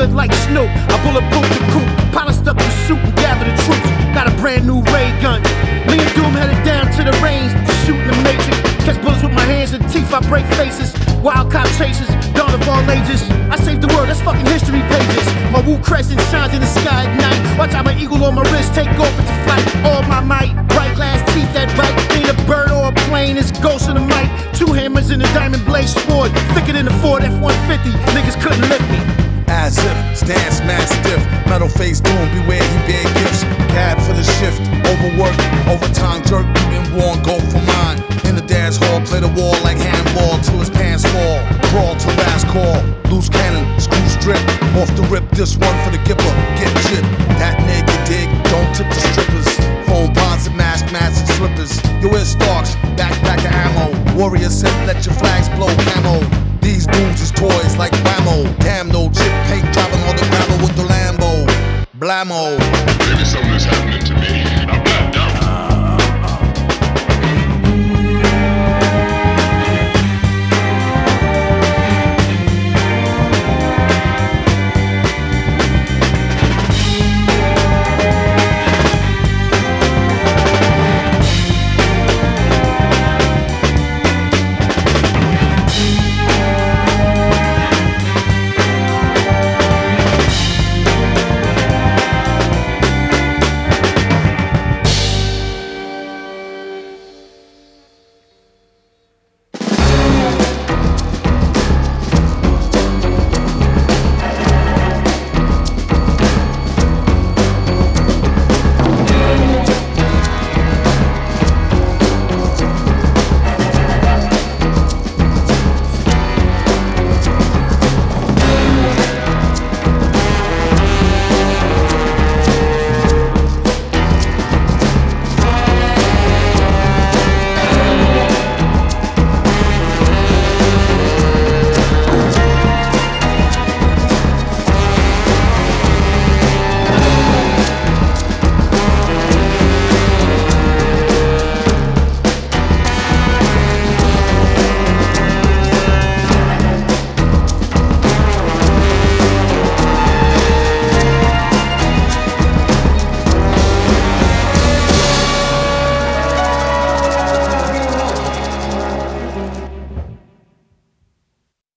good like Snoop. I bulletproof the coupe, polished up the suit and gather the troops. Got a brand new ray gun. Me and Doom headed down to the range to shoot in the Matrix. Catch bullets with my hands and teeth, I break faces. Wild cop chasers, dawn of all ages. I saved the world, that's fucking history pages. My Wu crescent shines in the sky at night. Watch out, my eagle on my wrist take off into flight. All my might, bright glass teeth that bite. Ain't a bird or a plane, it's ghost in the mic. Two hammers in a diamond blade sword, thicker than the Ford F-150. Niggas couldn't lift me. As if, stance mad stiff. Metal face Doom, beware he bear gifts. Cab for the shift, overwork, overtime jerk. Been worn, go for mine. In the dance hall, play the wall like handball till his pants fall. Crawl to last call, loose cannon, screw strip. Off the rip, this one for the gipper, get chipped. That nigga dig, don't tip the strippers. Phone bonds and mask, masks and slippers. Your ear stalks, backpack of ammo. Warrior said let your flags blow camo. These booms is toys like Whammo. Damn, no chip paint, driving all the gravel with the Lambo. Blammo. Maybe something is happening.